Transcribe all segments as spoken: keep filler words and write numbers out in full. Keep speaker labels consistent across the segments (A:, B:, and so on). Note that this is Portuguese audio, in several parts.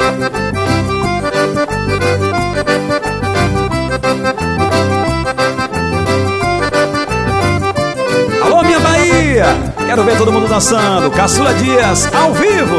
A: Alô, minha Bahia! Quero ver todo mundo dançando. Caçula Dias, ao vivo!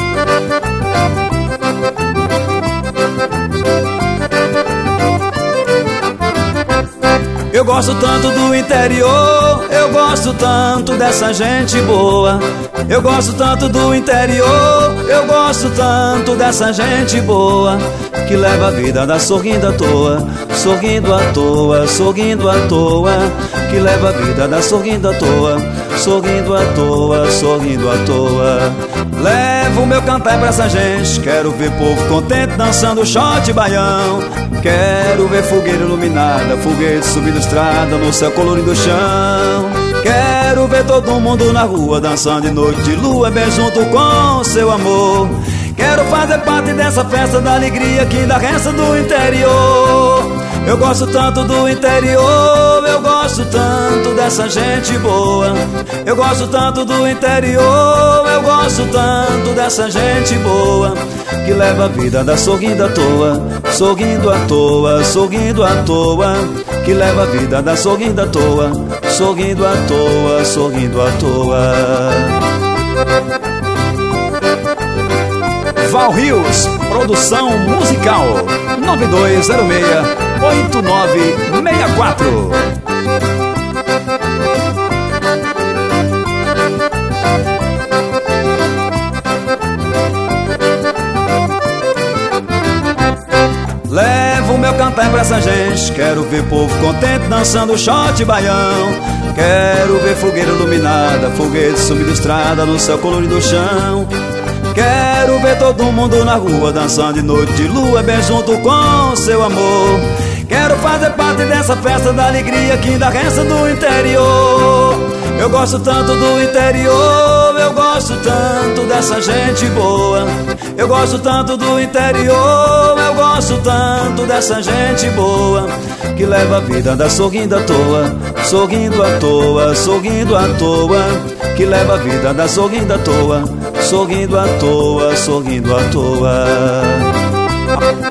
A: Eu gosto tanto do interior, eu gosto tanto dessa gente boa. Eu gosto tanto do interior, eu gosto tanto dessa gente boa, que leva a vida da sorrindo à toa, sorrindo à toa, sorrindo à toa, que leva a vida da sorrindo à toa, sorrindo à toa, sorrindo à toa. Levo o meu cantar pra essa gente, quero ver povo contente dançando shot baião. Quero ver fogueira iluminada, foguete subindo estrada no céu colorido do chão. Quero ver todo mundo na rua dançando de noite de lua, bem junto com seu amor. Quero fazer parte dessa festa da alegria que ainda resta do interior. Eu gosto tanto do interior, eu gosto tanto dessa gente boa. Eu gosto tanto do interior, eu gosto tanto dessa gente boa, que leva a vida da sorrindo à toa, sorrindo à toa, sorrindo à toa, que leva a vida da sorrindo à toa, sorrindo à toa, sorrindo à toa. Val Rios, produção musical nove dois zero seis oito nove seis quatro. Levo o meu cantar pra essa gente, quero ver povo contente dançando shot baião. Quero ver fogueira iluminada, foguete subindo estrada no céu colorido do chão. Quero ver todo mundo na rua dançando de noite de lua, bem junto com seu amor. Quero fazer parte dessa festa da alegria que ainda resta do interior. Eu gosto tanto do interior, eu gosto tanto dessa gente boa. Eu gosto tanto do interior, eu gosto tanto dessa gente boa, que leva a vida da sorrindo à toa, sorrindo à toa, sorrindo à toa, que leva a vida da sorrindo à toa, sorrindo à toa, sorrindo à toa.